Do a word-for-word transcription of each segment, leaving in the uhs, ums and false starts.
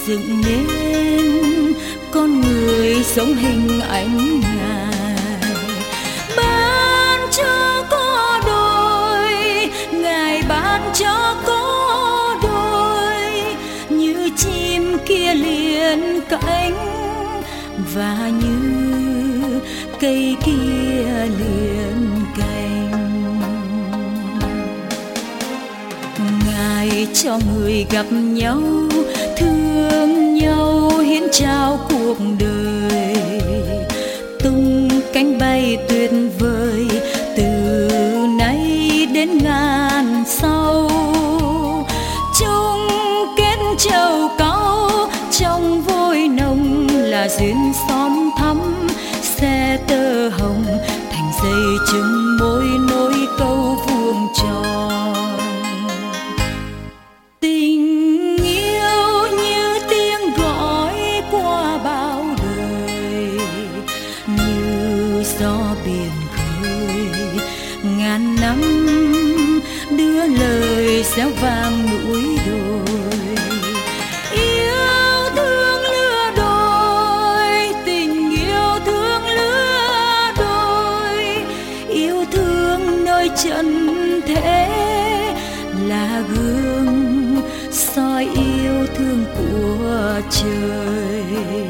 dựng nên con người sống hình ảnh Ngài. Ban cho có đôi, Ngài ban cho có đôi, như chim kia liền cánh và như cây kia liền cành. Ngài cho người gặp nhau, thương nhau, hiến trao cuộc đời, tung cánh bay tuyệt vời từ nay đến ngàn sau. Chung kết châu cáu trong vôi nồng là duyên son thắm, xe tơ hồng thành dây chừng môi nối câu vuông tròn. Tình yêu như tiếng gọi qua bao đời, như gió biển khơi ngàn năm đưa lời réo vang núi đồi. Yêu thương lứa đôi, tình yêu thương lứa đôi, yêu thương nơi trần thế là gương soi yêu thương của trời.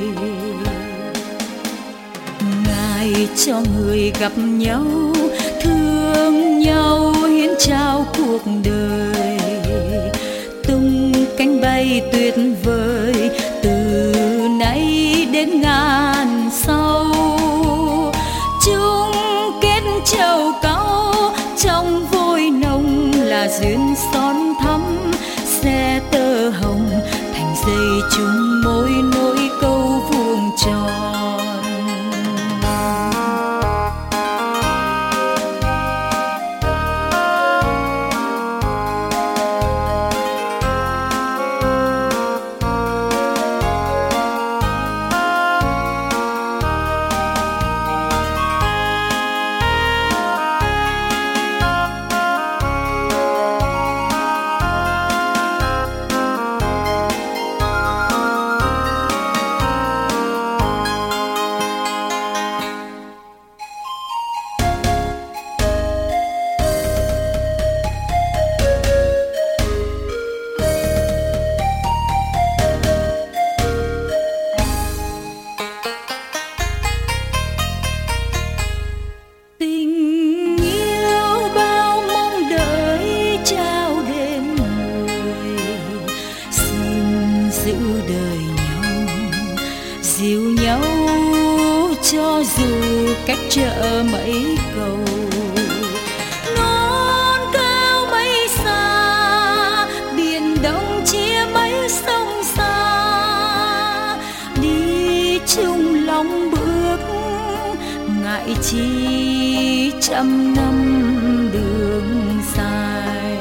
Ngài cho người gặp nhau, thương nhau, hiến trao cuộc đời, tung cánh bay tuyệt vời từ nay đến ngàn sau. Chung kết châu cáu trong vôi nồng là duyên son thắm, xe tơ hồng thành dây chung môi nối câu vuông tròn. Giữ đời nhau, dìu nhau cho dù cách trở mấy cầu. Non cao mấy xa, biển đông chia mấy sông xa, đi chung lòng bước ngại chi trăm năm đường dài.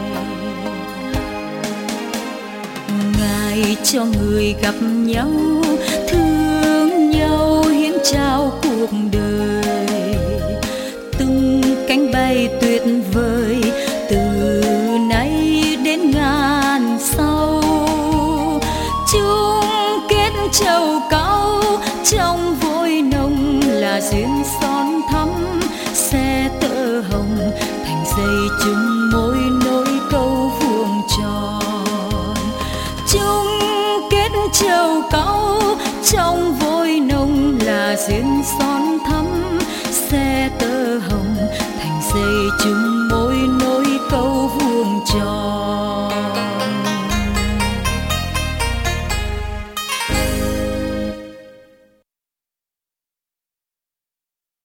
Ngài cho người gặp nhau, thương nhau, hiến trao cuộc đời, tung cánh bay tuyệt vời từ nay đến ngàn sau. Chung kết châu cáu trong vôi nồng là duyên son thắm, xe tơ hồng thành dây chung môi nối câu vuông tròn. Chung kết châu cáu trong vôi nồng là duyên son thắm, xe tơ hồng thành dây chung